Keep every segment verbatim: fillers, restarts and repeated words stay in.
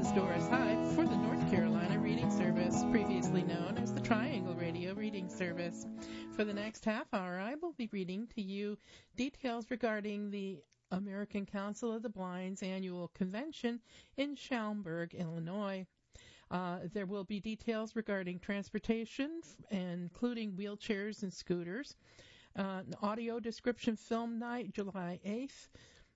is Doris Hyde for the North Carolina Reading Service, previously known as the Triangle Radio Reading Service. For the next half hour, I will be reading to you details regarding the American Council of the Blind's annual convention in Schaumburg, Illinois. Uh, there will be details regarding transportation, including wheelchairs and scooters, uh, an audio description film night, July eighth.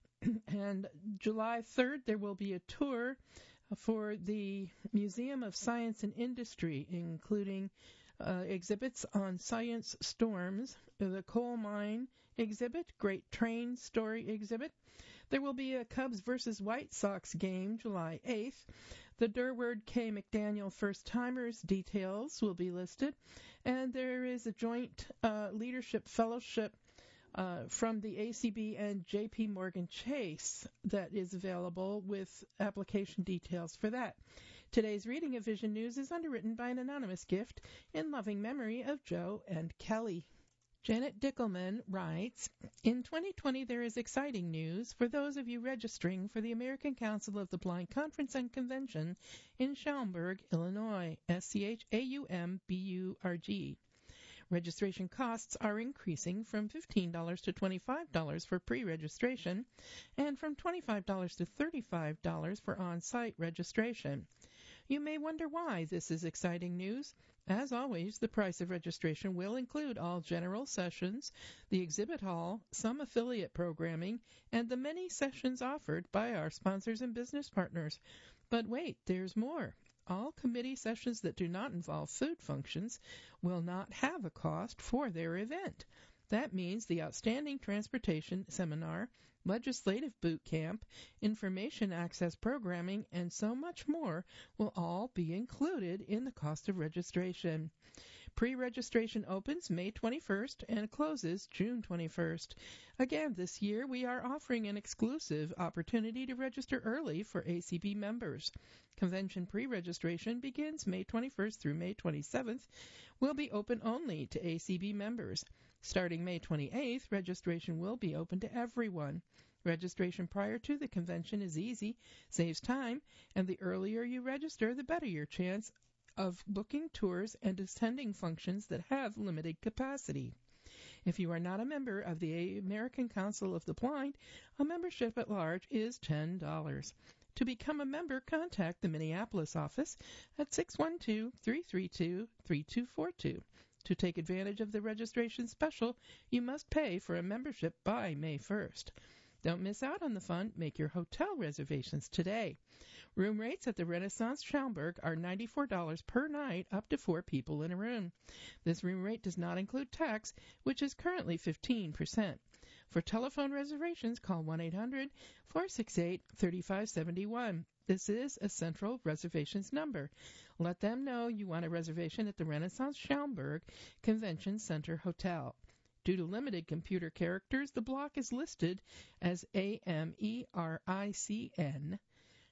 And July third, there will be a tour for the Museum of Science and Industry, including uh, exhibits on science storms, the coal mine exhibit, Great Train Story exhibit. There will be a Cubs versus White Sox game July eighth. The Durward K. McDaniel First Timers details will be listed. And there is a joint uh, leadership fellowship Uh, from the A C B and J P Morgan Chase that is available with application details for that. Today's reading of Vision News is underwritten by an anonymous gift in loving memory of Joe and Kelly. Janet Dickelman writes, in twenty twenty there is exciting news for those of you registering for the American Council of the Blind Conference and Convention in Schaumburg, Illinois, S C H A U M B U R G. Registration costs are increasing from fifteen dollars to twenty-five dollars for pre-registration and from twenty-five dollars to thirty-five dollars for on-site registration. You may wonder why this is exciting news. As always, the price of registration will include all general sessions, the exhibit hall, some affiliate programming, and the many sessions offered by our sponsors and business partners. But wait, there's more. All committee sessions that do not involve food functions will not have a cost for their event. That means the Outstanding Transportation Seminar, Legislative Boot Camp, Information Access Programming, and so much more will all be included in the cost of registration. Pre-registration opens May twenty-first and closes June twenty-first. Again, this year we are offering an exclusive opportunity to register early for A C B members. Convention pre-registration begins May twenty-first through May twenty-seventh, will be open only to A C B members. Starting May twenty-eighth, registration will be open to everyone. Registration prior to the convention is easy, saves time, and the earlier you register, the better your chance of booking tours and attending functions that have limited capacity. If you are not a member of the American Council of the Blind, a membership at large is ten dollars. To become a member, contact the Minneapolis office at six one two, three three two, three two four two. To take advantage of the registration special, you must pay for a membership by May first. Don't miss out on the fun. Make your hotel reservations today. Room rates at the Renaissance Schaumburg are ninety-four dollars per night, up to four people in a room. This room rate does not include tax, which is currently fifteen percent. For telephone reservations, call one eight hundred, four six eight, three five seven one. This is a central reservations number. Let them know you want a reservation at the Renaissance Schaumburg Convention Center Hotel. Due to limited computer characters, the block is listed as A M E R I C N,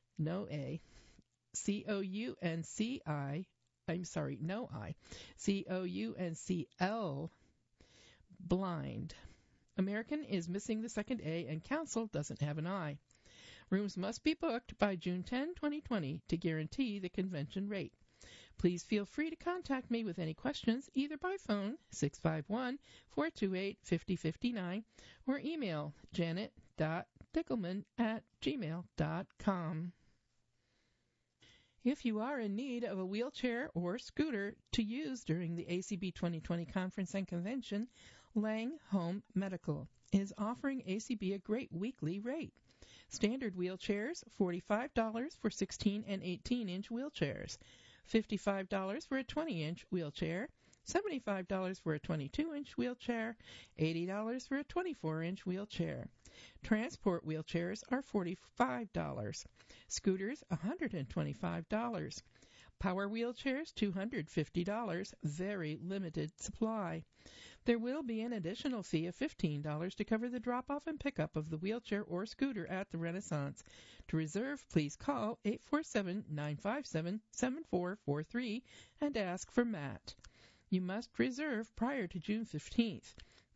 no A, C O U N C I, I'm sorry, no I, C O U N C L, blind. American is missing the second A, and Council doesn't have an I. Rooms must be booked by June tenth, twenty twenty to guarantee the convention rate. Please feel free to contact me with any questions either by phone, six five one, four two eight, five zero five nine, or email janet dot dickelman at gmail dot com. If you are in need of a wheelchair or scooter to use during the A C B twenty twenty conference and convention, Lang Home Medical is offering A C B a great weekly rate. Standard wheelchairs, forty-five dollars for sixteen and eighteen inch wheelchairs, fifty-five dollars for a twenty inch wheelchair, seventy-five dollars for a twenty-two inch wheelchair, eighty dollars for a twenty-four inch wheelchair. Transport wheelchairs are forty-five dollars. Scooters, one hundred twenty-five dollars. Power wheelchairs, two hundred fifty dollars, very limited supply. There will be an additional fee of fifteen dollars to cover the drop-off and pickup of the wheelchair or scooter at the Renaissance. To reserve, please call eight four seven, nine five seven, seven four four three and ask for Matt. You must reserve prior to June fifteenth.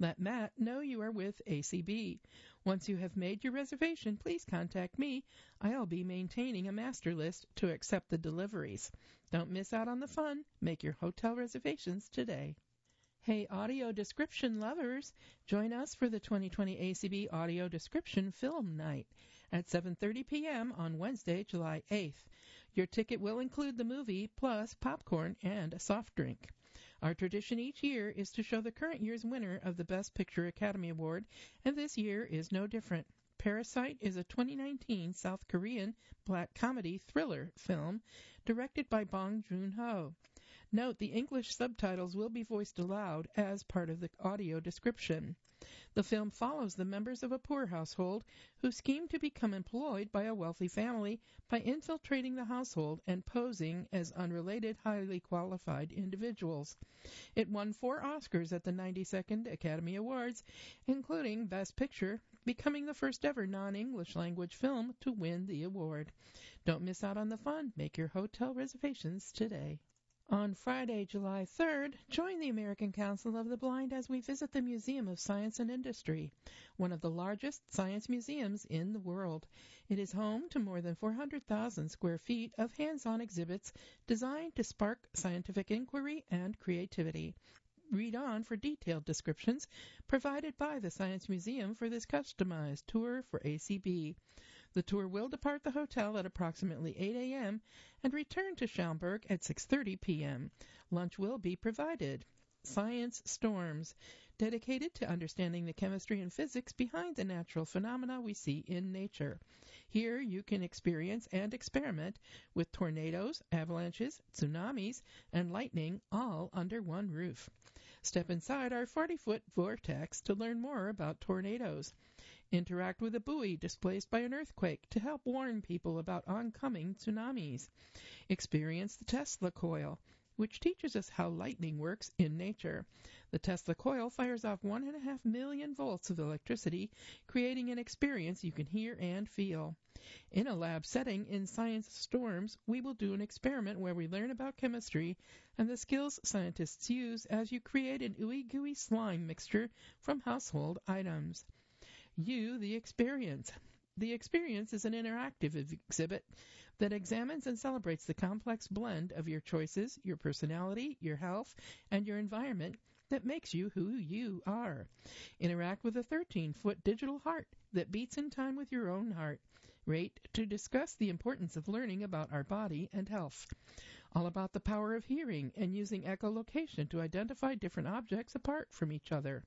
Let Matt know you are with A C B. Once you have made your reservation, please contact me. I'll be maintaining a master list to accept the deliveries. Don't miss out on the fun. Make your hotel reservations today. Hey, audio description lovers, join us for the twenty twenty A C B Audio Description Film Night at seven thirty p.m. on Wednesday, July eighth. Your ticket will include the movie, plus popcorn and a soft drink. Our tradition each year is to show the current year's winner of the Best Picture Academy Award, and this year is no different. Parasite is a twenty nineteen South Korean black comedy thriller film directed by Bong Joon-ho. Note the English subtitles will be voiced aloud as part of the audio description. The film follows the members of a poor household who scheme to become employed by a wealthy family by infiltrating the household and posing as unrelated, highly qualified individuals. It won four Oscars at the ninety-second Academy Awards, including Best Picture, becoming the first ever non-English language film to win the award. Don't miss out on the fun. Make your hotel reservations today. On Friday, July third, join the American Council of the Blind as we visit the Museum of Science and Industry, one of the largest science museums in the world. It is home to more than four hundred thousand square feet of hands-on exhibits designed to spark scientific inquiry and creativity. Read on for detailed descriptions provided by the Science Museum for this customized tour for A C B. The tour will depart the hotel at approximately eight a.m. and return to Schaumburg at six thirty p.m. Lunch will be provided. Science Storms, dedicated to understanding the chemistry and physics behind the natural phenomena we see in nature. Here you can experience and experiment with tornadoes, avalanches, tsunamis, and lightning all under one roof. Step inside our forty-foot vortex to learn more about tornadoes. Interact with a buoy displaced by an earthquake to help warn people about oncoming tsunamis. Experience the Tesla coil, which teaches us how lightning works in nature. The Tesla coil fires off one and a half million volts of electricity, creating an experience you can hear and feel. In a lab setting in Science Storms, we will do an experiment where we learn about chemistry and the skills scientists use as you create an ooey-gooey slime mixture from household items. You, the Experience. The Experience is an interactive exhibit that examines and celebrates the complex blend of your choices, your personality, your health, and your environment that makes you who you are. Interact with a thirteen-foot digital heart that beats in time with your own heart. Rate to discuss the importance of learning about our body and health. All about the power of hearing and using echolocation to identify different objects apart from each other.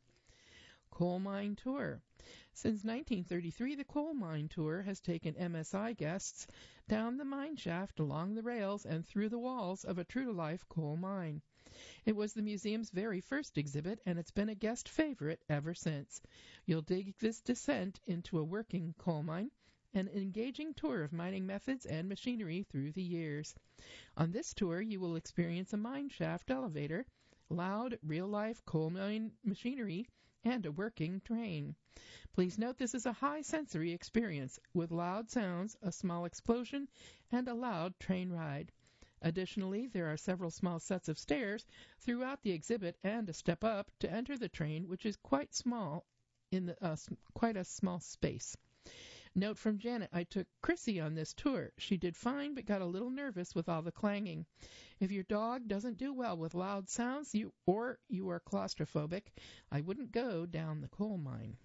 Coal Mine Tour. Since nineteen thirty-three, the Coal Mine Tour has taken M S I guests down the mine shaft, along the rails, and through the walls of a true-to-life coal mine. It was the museum's very first exhibit, and it's been a guest favorite ever since. You'll dig this descent into a working coal mine, an engaging tour of mining methods and machinery through the years. On this tour, you will experience a mine shaft elevator, loud, real-life coal mine machinery, and a working train. Please note this is a high-sensory experience with loud sounds, a small explosion, and a loud train ride. Additionally, there are several small sets of stairs throughout the exhibit and a step up to enter the train, which is quite small in the, uh, quite a small space. Note from Janet, I took Chrissy on this tour. She did fine but got a little nervous with all the clanging. If your dog doesn't do well with loud sounds you or you are claustrophobic, I wouldn't go down the coal mine.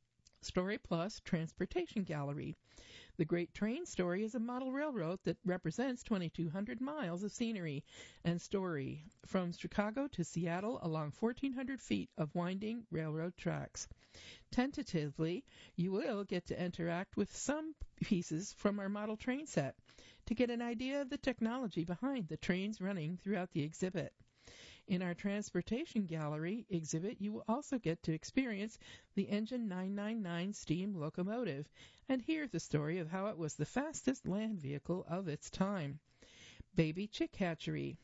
Story Plus Transportation Gallery. The Great Train Story is a model railroad that represents twenty-two hundred miles of scenery and story from Chicago to Seattle along fourteen hundred feet of winding railroad tracks. Tentatively, you will get to interact with some pieces from our model train set to get an idea of the technology behind the trains running throughout the exhibit. In our Transportation Gallery exhibit, you will also get to experience the Engine nine ninety-nine steam locomotive and hear the story of how it was the fastest land vehicle of its time. Baby Chick Hatchery.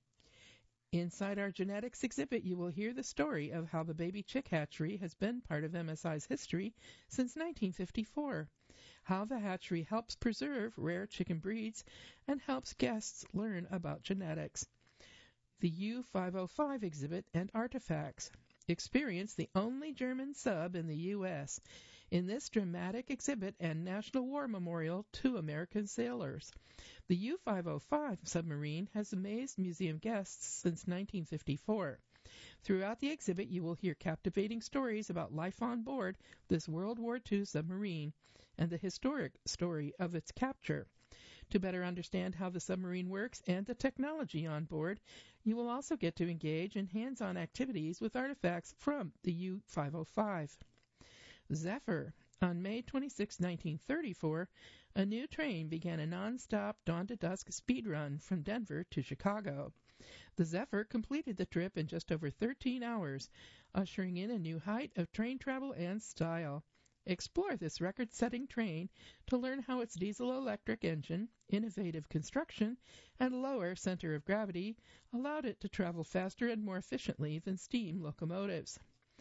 Inside our genetics exhibit, you will hear the story of how the Baby Chick Hatchery has been part of M S I's history since nineteen fifty-four, how the hatchery helps preserve rare chicken breeds, and helps guests learn about genetics. The U five oh five exhibit and artifacts. Experience the only German sub in the U S in this dramatic exhibit and National War Memorial to American sailors. The U five oh five submarine has amazed museum guests since nineteen fifty-four. Throughout the exhibit, you will hear captivating stories about life on board this World War Two submarine and the historic story of its capture. To better understand how the submarine works and the technology on board, you will also get to engage in hands-on activities with artifacts from the U five oh five. Zephyr. On May twenty-sixth, nineteen thirty-four, a new train began a non-stop dawn-to-dusk speed run from Denver to Chicago. The Zephyr completed the trip in just over thirteen hours, ushering in a new height of train travel and style. Explore this record-setting train to learn how its diesel-electric engine, innovative construction, and lower center of gravity allowed it to travel faster and more efficiently than steam locomotives.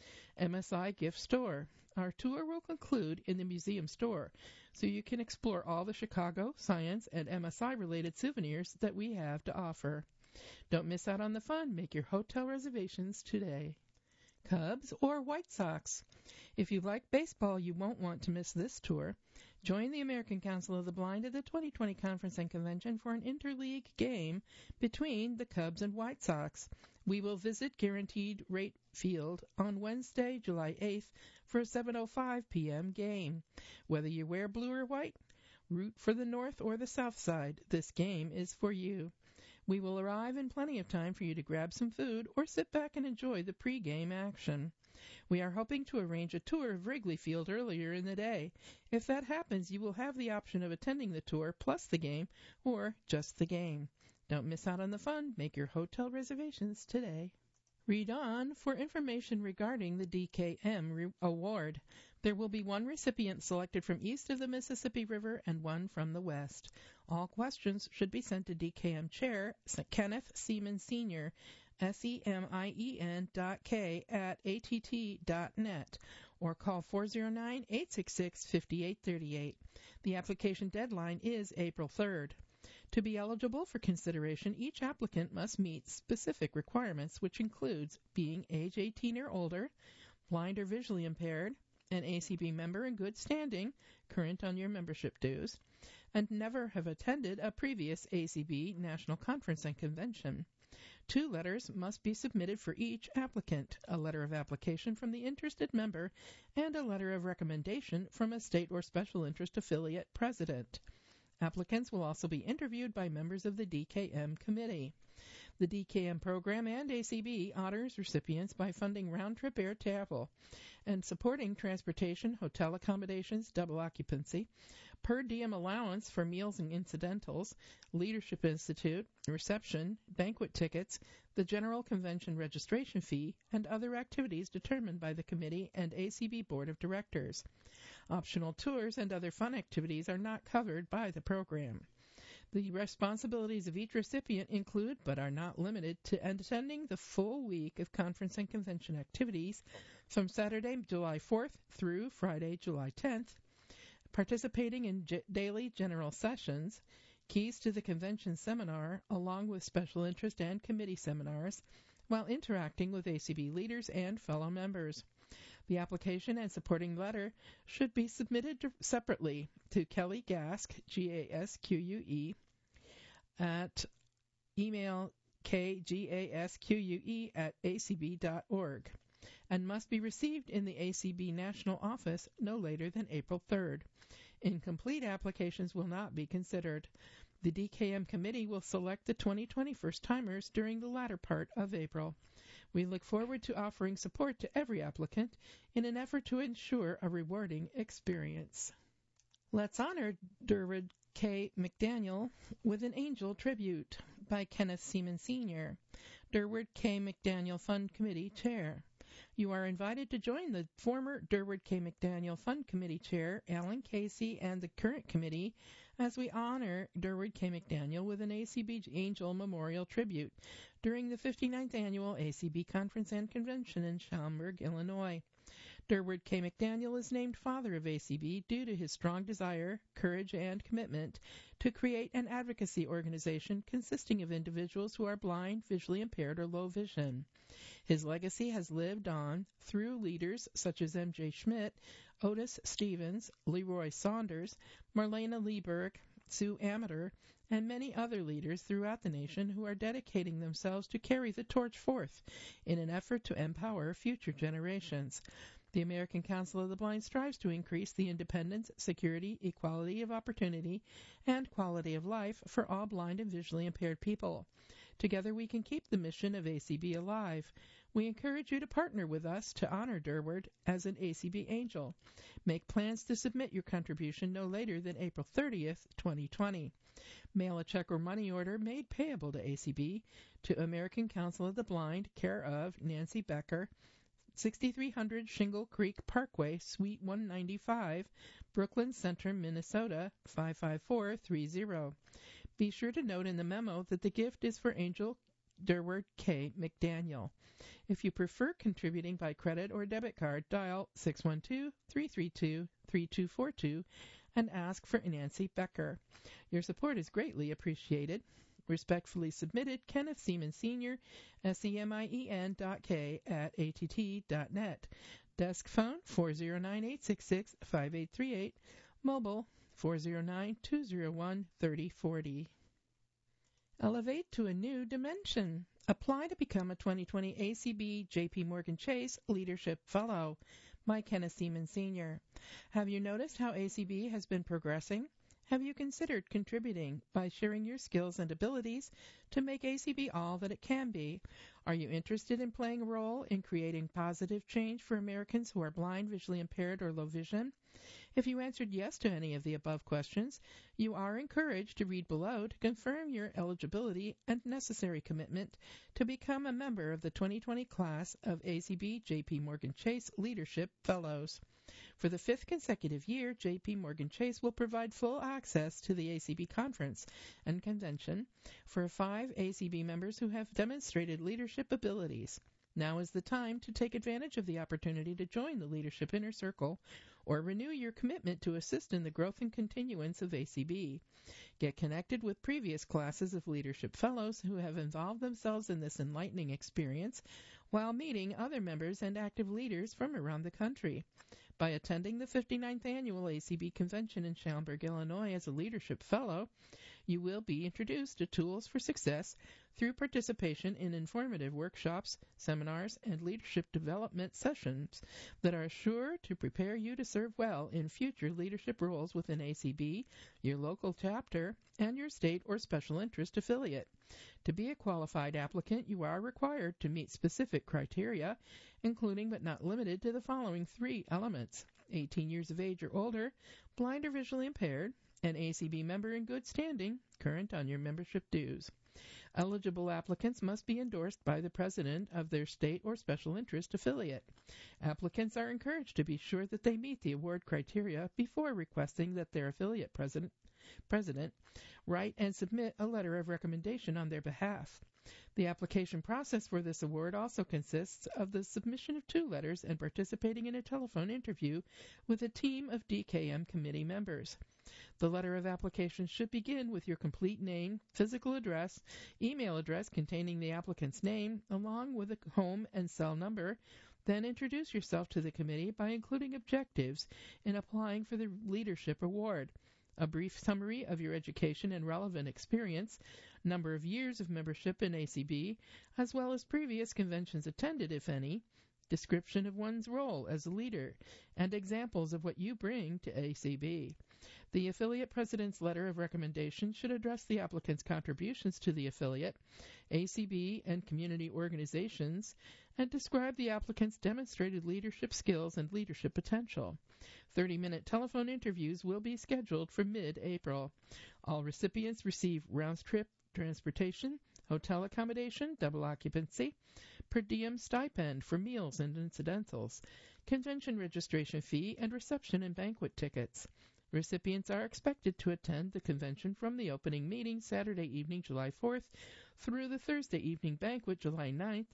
M S I Gift Store. Our tour will conclude in the museum store, so you can explore all the Chicago, science, and M S I-related souvenirs that we have to offer. Don't miss out on the fun. Make your hotel reservations today. Cubs or White Sox? If you like baseball, you won't want to miss this tour. Join the American Council of the Blind at the twenty twenty Conference and Convention for an interleague game between the Cubs and White Sox. We will visit Guaranteed Rate Field on Wednesday, July eighth for a seven oh five p.m. game. Whether you wear blue or white, root for the north or the south side, this game is for you. We will arrive in plenty of time for you to grab some food or sit back and enjoy the pre-game action. We are hoping to arrange a tour of Wrigley Field earlier in the day. If that happens, you will have the option of attending the tour plus the game or just the game. Don't miss out on the fun. Make your hotel reservations today. Read on for information regarding the D K M re- award. There will be one recipient selected from east of the Mississippi River and one from the west. All questions should be sent to D K M Chair Kenneth Seaman Senior, S E M I E N dot K at A T T dot net, or call four oh nine, eight six six, five eight three eight. The application deadline is April third. To be eligible for consideration, each applicant must meet specific requirements, which includes being age eighteen or older, blind or visually impaired, an A C B member in good standing, current on your membership dues, and never have attended a previous A C B National Conference and Convention. Two letters must be submitted for each applicant, a letter of application from the interested member and a letter of recommendation from a state or special interest affiliate president. Applicants will also be interviewed by members of the D K M committee. The D K M program and A C B honors recipients by funding round-trip air travel and supporting transportation, hotel accommodations, double occupancy, per diem allowance for meals and incidentals, Leadership Institute, reception, banquet tickets, the General Convention registration fee, and other activities determined by the committee and A C B Board of Directors. Optional tours and other fun activities are not covered by the program. The responsibilities of each recipient include, but are not limited to, attending the full week of conference and convention activities from Saturday, July fourth through Friday, July tenth, participating in j- daily general sessions, keys to the convention seminar, along with special interest and committee seminars, while interacting with A C B leaders and fellow members. The application and supporting letter should be submitted separately to Kelly Gask, G A S Q U E, at email k g a s q u e at a c b dot org, and must be received in the A C B National Office no later than April third. Incomplete applications will not be considered. The D K M committee will select the twenty twenty first-timers during the latter part of April. We look forward to offering support to every applicant in an effort to ensure a rewarding experience. Let's honor Durward K. McDaniel with an Angel Tribute by Kenneth Seaman Senior, Durward K. McDaniel Fund Committee Chair. You are invited to join the former Durward K. McDaniel Fund Committee Chair, Alan Casey, and the current committee as we honor Durward K. McDaniel with an A C B Angel Memorial Tribute during the fifty-ninth Annual A C B Conference and Convention in Schaumburg, Illinois. Durward K. McDaniel is named father of A C B due to his strong desire, courage, and commitment to create an advocacy organization consisting of individuals who are blind, visually impaired, or low vision. His legacy has lived on through leaders such as M J Schmidt, Otis Stevens, Leroy Saunders, Marlena Lieberg, Sue Amater, and many other leaders throughout the nation who are dedicating themselves to carry the torch forth in an effort to empower future generations. The American Council of the Blind strives to increase the independence, security, equality of opportunity, and quality of life for all blind and visually impaired people. Together we can keep the mission of A C B alive. We encourage you to partner with us to honor Durward as an A C B angel. Make plans to submit your contribution no later than April thirtieth, twenty twenty. Mail a check or money order made payable to A C B to American Council of the Blind, care of Nancy Becker, sixty-three hundred Shingle Creek Parkway, Suite one ninety-five, Brooklyn Center, Minnesota, five five four three zero. Be sure to note in the memo that the gift is for Angel Durward K. McDaniel. If you prefer contributing by credit or debit card, dial six one two, three three two, three two four two and ask for Nancy Becker. Your support is greatly appreciated. Respectfully submitted, Kenneth Seaman Senior, S E M I E N dot K at A T T dot net. Desk phone four zero nine, eight six six, five eight three eight. Mobile four zero nine, two zero one, three zero four zero. Elevate to a new dimension. Apply to become a twenty twenty A C B J P Morgan Chase Leadership Fellow. By Kenneth Seaman Senior Have you noticed how A C B has been progressing? Have you considered contributing by sharing your skills and abilities to make A C B all that it can be? Are you interested in playing a role in creating positive change for Americans who are blind, visually impaired, or low vision? If you answered yes to any of the above questions, you are encouraged to read below to confirm your eligibility and necessary commitment to become a member of the twenty twenty class of A C B J P Morgan Chase Leadership Fellows. For the fifth consecutive year, J P Morgan Chase will provide full access to the A C B conference and convention for five A C B members who have demonstrated leadership abilities. Now is the time to take advantage of the opportunity to join the Leadership Inner Circle or renew your commitment to assist in the growth and continuance of A C B. Get connected with previous classes of Leadership Fellows who have involved themselves in this enlightening experience while meeting other members and active leaders from around the country. By attending the fifty-ninth Annual A C B Convention in Schaumburg, Illinois as a Leadership Fellow, you will be introduced to tools for success through participation in informative workshops, seminars, and leadership development sessions that are sure to prepare you to serve well in future leadership roles within A C B, your local chapter, and your state or special interest affiliate. To be a qualified applicant, you are required to meet specific criteria, including but not limited to the following three elements: eighteen years of age or older, blind or visually impaired, an A C B member in good standing, current on your membership dues. Eligible applicants must be endorsed by the president of their state or special interest affiliate. Applicants are encouraged to be sure that they meet the award criteria before requesting that their affiliate president, president write and submit a letter of recommendation on their behalf. The application process for this award also consists of the submission of two letters and participating in a telephone interview with a team of D K M committee members. The letter of application should begin with your complete name, physical address, email address containing the applicant's name, along with a home and cell number. Then introduce yourself to the committee by including objectives in applying for the Leadership Award, a brief summary of your education and relevant experience, number of years of membership in A C B, as well as previous conventions attended, if any, description of one's role as a leader, and examples of what you bring to A C B. The affiliate president's letter of recommendation should address the applicant's contributions to the affiliate, A C B, and community organizations, and describe the applicant's demonstrated leadership skills and leadership potential. thirty-minute telephone interviews will be scheduled for mid-April. All recipients receive round-trip transportation, hotel accommodation, double occupancy, per diem stipend for meals and incidentals, convention registration fee, and reception and banquet tickets. Recipients are expected to attend the convention from the opening meeting Saturday evening, July fourth, through the Thursday evening banquet, July ninth,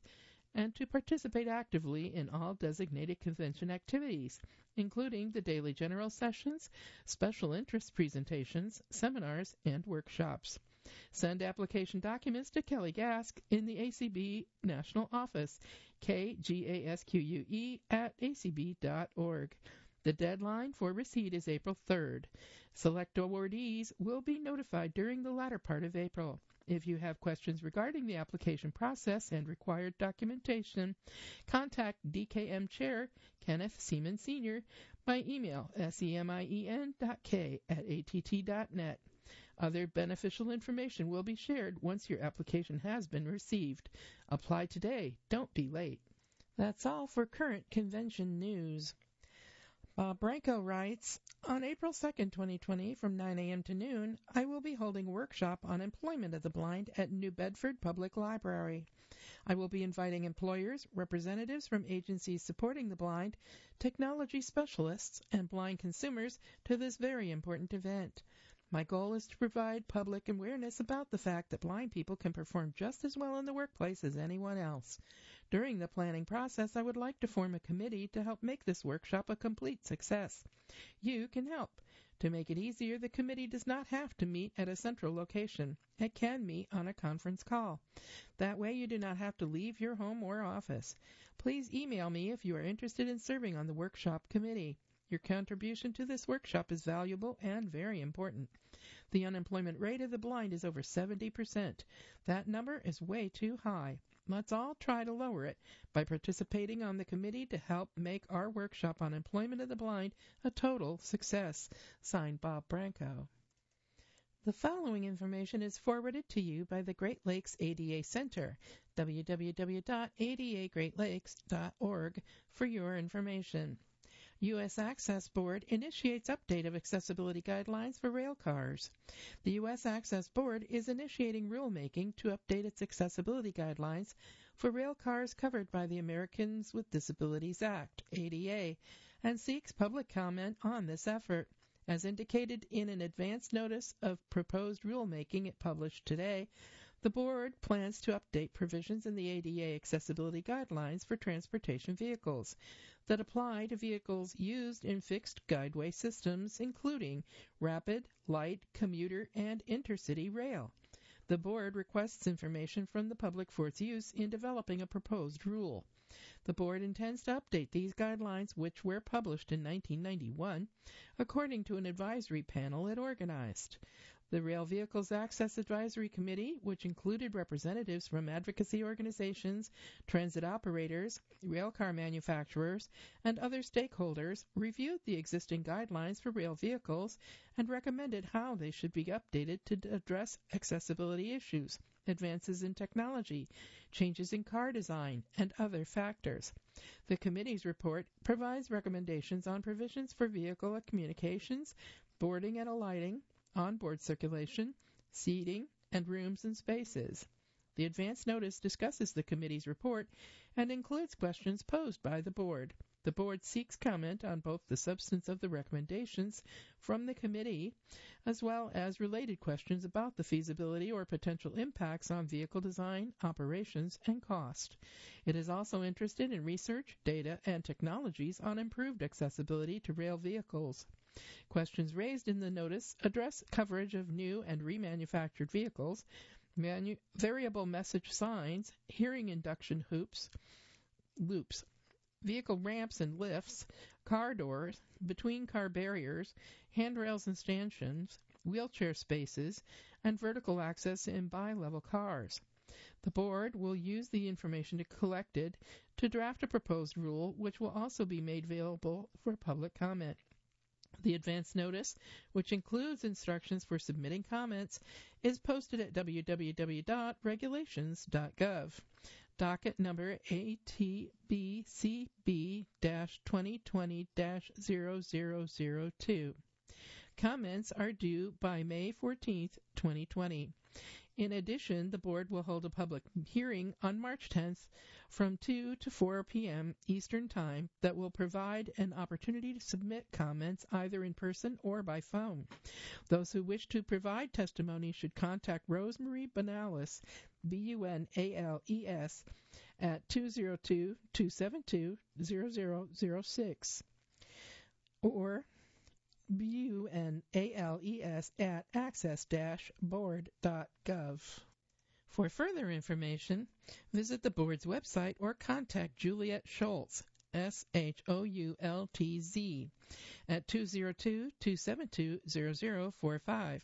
and to participate actively in all designated convention activities, including the daily general sessions, special interest presentations, seminars, and workshops. Send application documents to Kelly Gask in the A C B National Office, K G A S Q U E at A C B dot org. The deadline for receipt is April third. Select awardees will be notified during the latter part of April. If you have questions regarding the application process and required documentation, contact D K M Chair Kenneth Seaman Senior by email semien dot k at a t t dot net. Other beneficial information will be shared once your application has been received. Apply today. Don't be late. That's all for current convention news. Bob Branco writes, on April second, twenty twenty, from nine a.m. to noon, I will be holding a workshop on employment of the blind at New Bedford Public Library. I will be inviting employers, representatives from agencies supporting the blind, technology specialists, and blind consumers to this very important event. My goal is to provide public awareness about the fact that blind people can perform just as well in the workplace as anyone else. During the planning process, I would like to form a committee to help make this workshop a complete success. You can help. To make it easier, the committee does not have to meet at a central location. It can meet on a conference call. That way you do not have to leave your home or office. Please email me if you are interested in serving on the workshop committee. Your contribution to this workshop is valuable and very important. The unemployment rate of the blind is over seventy percent. That number is way too high. Let's all try to lower it by participating on the committee to help make our workshop on employment of the blind a total success. Signed, Bob Branco. The following information is forwarded to you by the Great Lakes A D A Center, w w w dot a d a great lakes dot org, for your information. U S Access Board initiates update of accessibility guidelines for rail cars. The U S Access Board is initiating rulemaking to update its accessibility guidelines for rail cars covered by the Americans with Disabilities Act, A D A, and seeks public comment on this effort. As indicated in an advance notice of proposed rulemaking it published today, the Board plans to update provisions in the A D A accessibility guidelines for transportation vehicles that apply to vehicles used in fixed guideway systems, including rapid, light, commuter, and intercity rail. The Board requests information from the public for its use in developing a proposed rule. The Board intends to update these guidelines, which were published in nineteen ninety-one, according to an advisory panel it organized. The Rail Vehicles Access Advisory Committee, which included representatives from advocacy organizations, transit operators, railcar manufacturers, and other stakeholders, reviewed the existing guidelines for rail vehicles and recommended how they should be updated to address accessibility issues, advances in technology, changes in car design, and other factors. The committee's report provides recommendations on provisions for vehicle communications, boarding and alighting, onboard circulation, seating, and rooms and spaces. The advance notice discusses the committee's report and includes questions posed by the Board. The Board seeks comment on both the substance of the recommendations from the committee as well as related questions about the feasibility or potential impacts on vehicle design, operations, and cost. It is also interested in research, data, and technologies on improved accessibility to rail vehicles. Questions raised in the notice address coverage of new and remanufactured vehicles, manu- variable message signs, hearing induction hoops, loops, vehicle ramps and lifts, car doors, between-car barriers, handrails and stanchions, wheelchair spaces, and vertical access in bi-level cars. The Board will use the information collected to draft a proposed rule, which will also be made available for public comment. The advance notice, which includes instructions for submitting comments, is posted at w w w dot regulations dot gov. Docket number A T B C B twenty twenty dash zero zero zero two. Comments are due by May fourteenth, twenty twenty. In addition, the board will hold a public hearing on March tenth from two to four p.m. Eastern Time that will provide an opportunity to submit comments either in person or by phone. Those who wish to provide testimony should contact Rosemarie Bunales, B U N A L E S, at two oh two, two seven two, zero zero zero six or B U N A L E S at access dash board dot gov. For further information, visit the board's website or contact Juliet Schultz, S H O U L T Z, at two oh two, two seven two, zero zero four five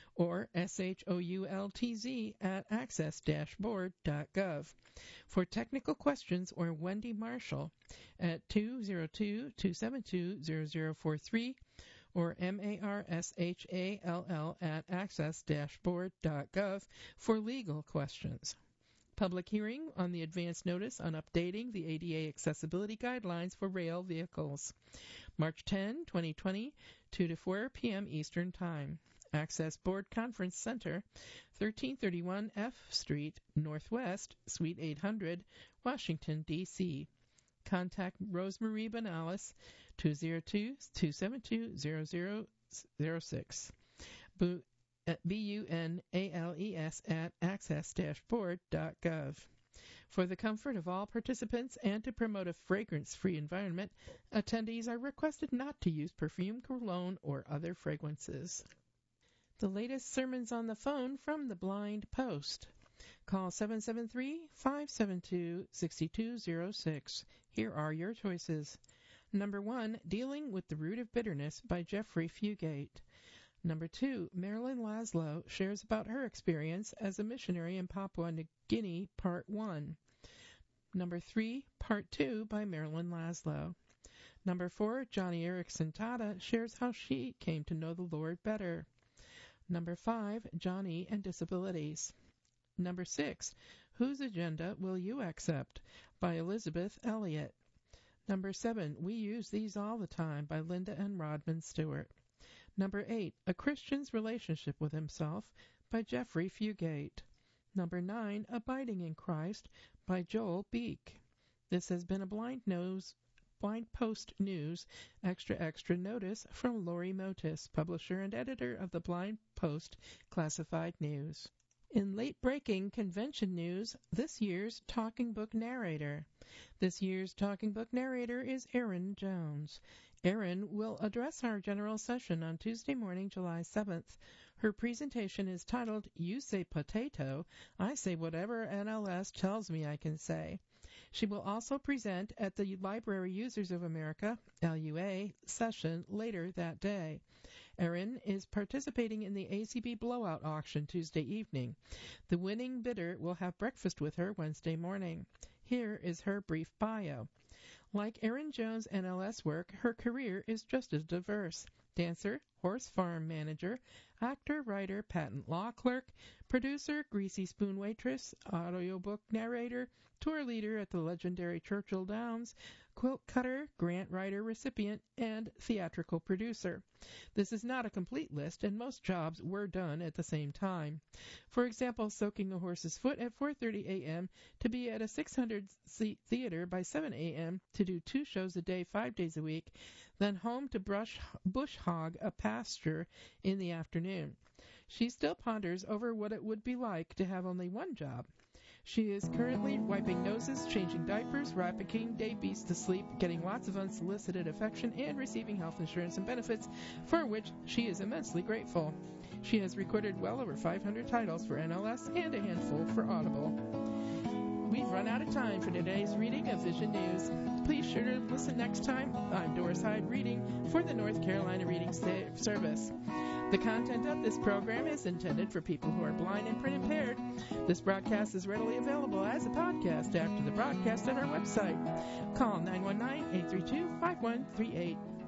or S H O U L T Z at access dash board dot gov. For technical questions or Wendy Marshall at two oh two, two seven two, zero zero four three or M A R S H A L L at access dash board dot gov for legal questions. Public hearing on the advance notice on updating the A D A accessibility guidelines for rail vehicles. March tenth, twenty twenty, two to four p.m. Eastern Time. Access Board Conference Center, thirteen thirty-one F Street, Northwest, Suite eight hundred, Washington, D C Contact Rosemarie Bunales, two oh two, two seven two, zero zero zero six. B U N A L E S at access dash board dot gov. For the comfort of all participants and to promote a fragrance-free environment, attendees are requested not to use perfume, cologne, or other fragrances. The latest sermons on the phone from the Blind Post. Call seven seven three, five seven two, six two zero six. Here are your choices. Number one, Dealing with the Root of Bitterness by Jeffrey Fugate. Number two, Marilyn Laszlo shares about her experience as a missionary in Papua New Guinea, Part one. Number three, Part two by Marilyn Laszlo. Number four, Johnny Erickson Tada shares how she came to know the Lord better. Number five, Johnny and Disabilities. Number six, Whose Agenda Will You Accept? By Elizabeth Elliot. Number seven, We Use These All the Time by Linda and Rodman Stewart. Number eight, A Christian's Relationship with Himself by Jeffrey Fugate. Number nine, Abiding in Christ by Joel Beek. This has been a Blind Nose Blind Post News Extra Extra Notice from Lori Motis, publisher and editor of the Blind Post Classified News. In late-breaking convention news, this year's Talking Book narrator. This year's Talking Book narrator is Erin Jones. Erin will address our general session on Tuesday morning, July seventh. Her presentation is titled, You Say Potato, I Say Whatever N L S Tells Me I Can Say. She will also present at the Library Users of America, L U A, session later that day. Erin is participating in the A C B Blowout auction Tuesday evening. The winning bidder will have breakfast with her Wednesday morning. Here is her brief bio. Like Erin Jones' N L S work, her career is just as diverse. Dancer, horse farm manager, actor, writer, patent law clerk, producer, greasy spoon waitress, audiobook narrator, tour leader at the legendary Churchill Downs, quilt cutter, grant writer recipient, and theatrical producer. This is not a complete list, and most jobs were done at the same time. For example, soaking a horse's foot at four thirty a.m. to be at a six hundred seat theater by seven a.m. to do two shows a day, five days a week, then home to brush, bush hog a pasture in the afternoon. She still ponders over what it would be like to have only one job. She is currently wiping noses, changing diapers, rocking day beasts to sleep, getting lots of unsolicited affection, and receiving health insurance and benefits, for which she is immensely grateful. She has recorded well over five hundred titles for N L S and a handful for Audible. We've run out of time for today's reading of Vision News. Please sure to listen next time. I'm Doris Hyde reading for the North Carolina Reading Service. The content of this program is intended for people who are blind and print impaired. This broadcast is readily available as a podcast after the broadcast on our website. Call nine one nine, eight three two, five one three eight.